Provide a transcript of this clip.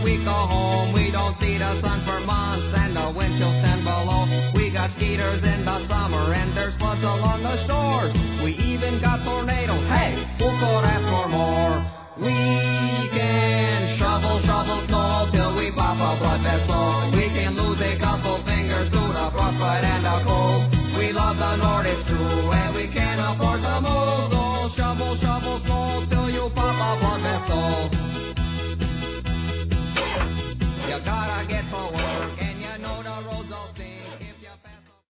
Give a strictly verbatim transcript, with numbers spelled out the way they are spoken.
we go home. We don't see the sun for months and the wind chills ten below. We got skeeters in the summer and there's floods along the shores. We even got tornadoes